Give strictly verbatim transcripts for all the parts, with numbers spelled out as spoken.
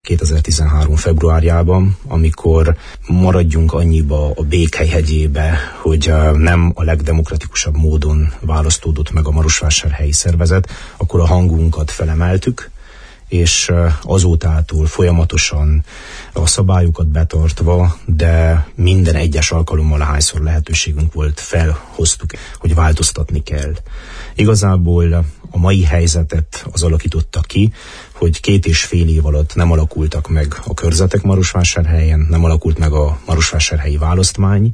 kétezer-tizenhárom februárjában, amikor maradjunk annyiba a Békely hegyébe, hogy nem a legdemokratikusabb módon választódott meg a marosvásárhelyi szervezet, akkor a hangunkat felemeltük, és azótától folyamatosan a szabályokat betartva, de minden egyes alkalommal, ahányszor lehetőségünk volt, felhoztuk, hogy változtatni kell. Igazából a mai helyzetet az alakította ki, hogy két és fél év alatt nem alakultak meg a körzetek Marosvásárhelyen, nem alakult meg a marosvásárhelyi választmány,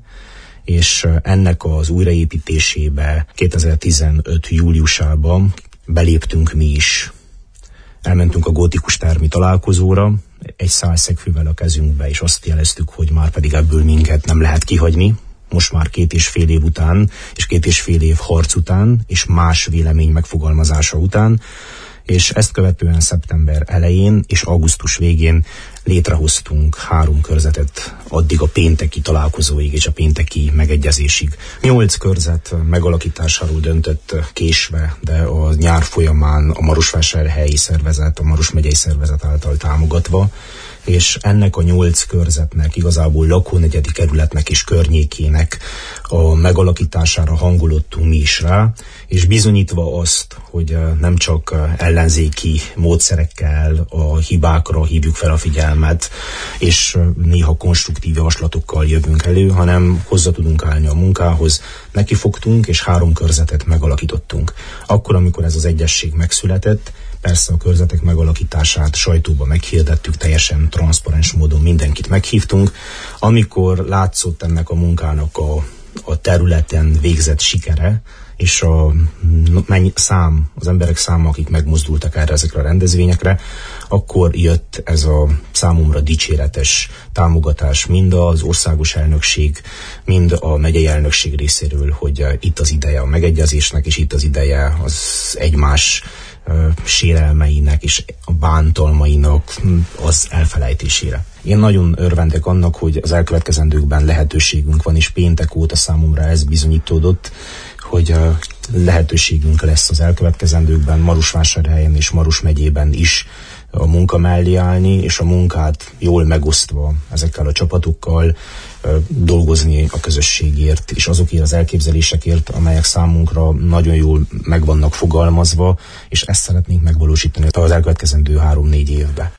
és ennek az újraépítésébe kétezer-tizenöt júliusában beléptünk mi is. Elmentünk a gótikus termi találkozóra, egy száj szegfűvel a kezünkbe, és azt jeleztük, hogy már pedig ebből minket nem lehet kihagyni. Most már két és fél év után, és két és fél év harc után, és más vélemény megfogalmazása után, és ezt követően szeptember elején és augusztus végén létrehoztunk három körzetet addig a pénteki találkozóig és a pénteki megegyezésig. Nyolc körzet megalakításáról döntött késve, de a nyár folyamán a marosvásárhelyi szervezet, a Maros megyei szervezet által támogatva, és ennek a nyolc körzetnek, igazából lakónegyedi kerületnek és környékének a megalakítására hangolottunk mi is rá, és bizonyítva azt, hogy nem csak ellenzéki módszerekkel a hibákra hívjuk fel a figyelmet, és néha konstruktív javaslatokkal jövünk elő, hanem hozzá tudunk állni a munkához. Nekifogtunk, és három körzetet megalakítottunk. Akkor, amikor ez az egyesség megszületett, persze a körzetek megalakítását sajtóba meghirdettük, teljesen transzparens módon mindenkit meghívtunk. Amikor látszott ennek a munkának a, a területen végzett sikere, és a mennyi, szám, az emberek száma, akik megmozdultak erre ezekre a rendezvényekre, akkor jött ez a számomra dicséretes támogatás mind az országos elnökség, mind a megyei elnökség részéről, hogy itt az ideje a megegyezésnek, és itt az ideje az egymás sérelmeinek és a bántalmainak az elfelejtésére. Én nagyon örvendek annak, hogy az elkövetkezendőkben lehetőségünk van, és péntek óta számomra ez bizonyítódott, hogy lehetőségünk lesz az elkövetkezendőkben Marosvásárhelyen és Maros megyében is a munka mellé állni, és a munkát jól megosztva ezekkel a csapatokkal dolgozni a közösségért, és azokért az elképzelésekért, amelyek számunkra nagyon jól meg vannak fogalmazva, és ezt szeretnénk megvalósítani az elkövetkezendő három-négy évben.